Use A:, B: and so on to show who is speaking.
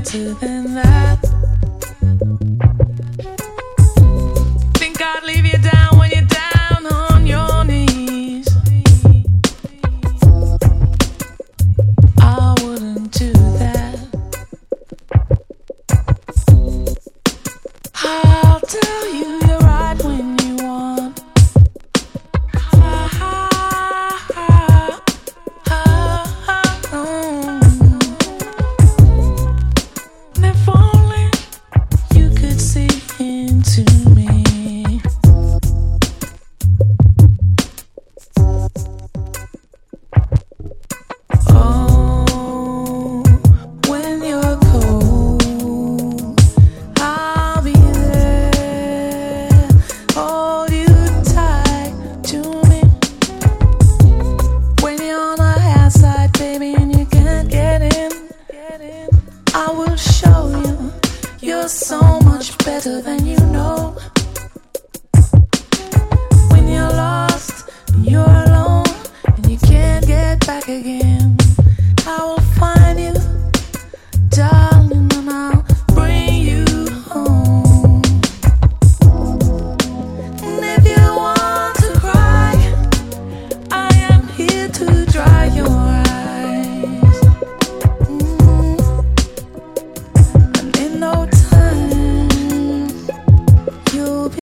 A: better than that. Think I'd leave you down when you're down on your knees. I wouldn't do that. I'll tell you you're right when you want. And if only you could see into me. Oh, when you're cold, I'll be there. Hold you tight to me. When you're on the outside, baby, and you can't get in, I will show you you're so much better than